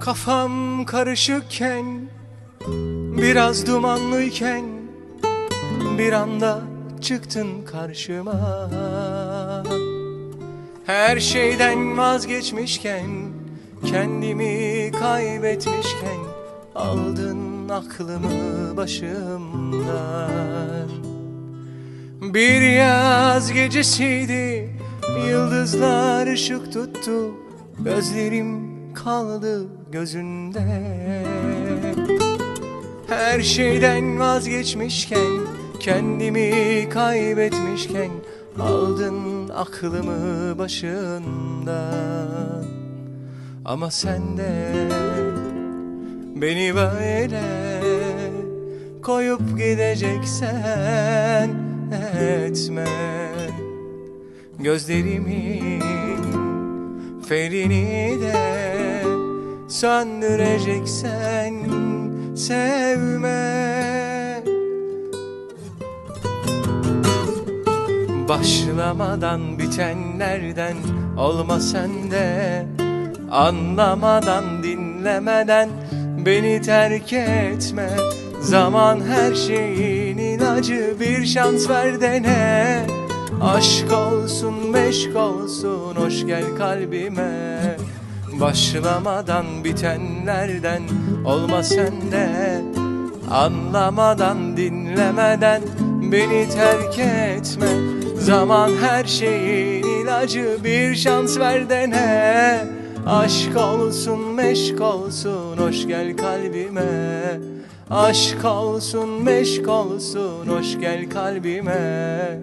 Kafam karışıkken, biraz dumanlıyken bir anda çıktın karşıma. Her şeyden vazgeçmişken, kendimi kaybetmişken aldın aklımı başımdan. Bir yaz gecesiydi, yıldızlar ışık tuttu, gözlerim kaldı gözünde. Her şeyden vazgeçmişken, kendimi kaybetmişken aldın aklımı başından. Ama sen de beni böyle koyup gideceksen etme. Gözlerimin ferini de söndüreceksen sevme. Başlamadan bitenlerden olma sende, anlamadan dinlemeden beni terk etme. Zaman her şeyin ilacı, bir şans ver dene. Aşk olsun meşk olsun, hoş gel kalbime. Başlamadan bitenlerden olma sende, anlamadan dinlemeden beni terk etme. Zaman her şeyin ilacı, bir şans ver dene. Aşk olsun meşk olsun, hoş gel kalbime. Aşk olsun meşk olsun, hoş gel kalbime.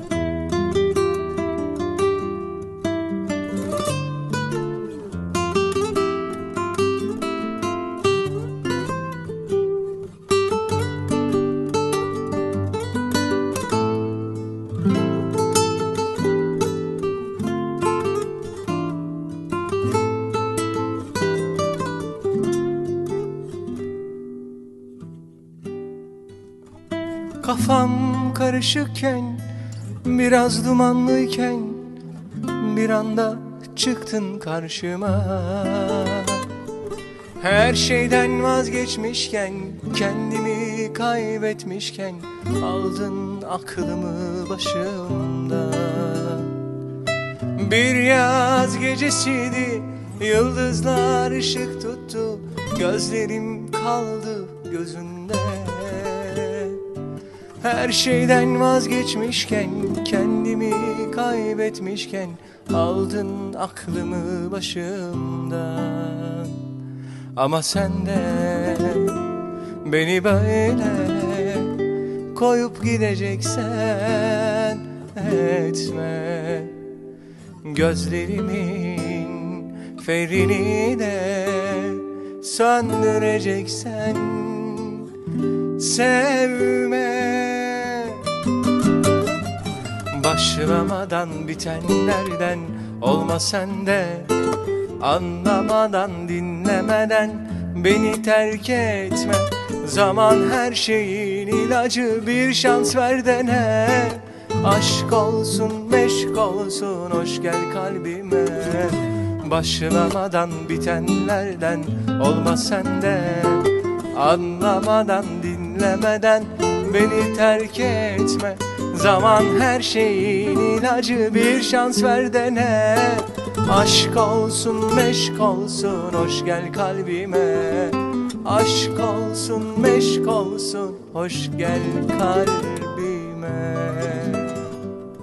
Kafam karışıkken, biraz dumanlıyken bir anda çıktın karşıma. Her şeyden vazgeçmişken, kendimi kaybetmişken aldın aklımı başımdan. Bir yaz gecesiydi, yıldızlar ışık tuttu, gözlerim kaldı gözünde. Her şeyden vazgeçmişken, kendimi kaybetmişken aldın aklımı başımdan. Ama sen de beni böyle koyup gideceksen etme. Gözlerimin ferini de söndüreceksen sevme. Başlamadan bitenlerden olma sende, anlamadan dinlemeden beni terk etme. Zaman her şeyin ilacı, bir şans ver dene. Aşk olsun meşk olsun, hoş gel kalbime. Başlamadan bitenlerden olma sende, anlamadan dinlemeden beni terk etme. Zaman her şeyin ilacı, bir şans ver dene. Aşk olsun meşk olsun, hoş gel kalbime. Aşk olsun meşk olsun, hoş gel kalbime.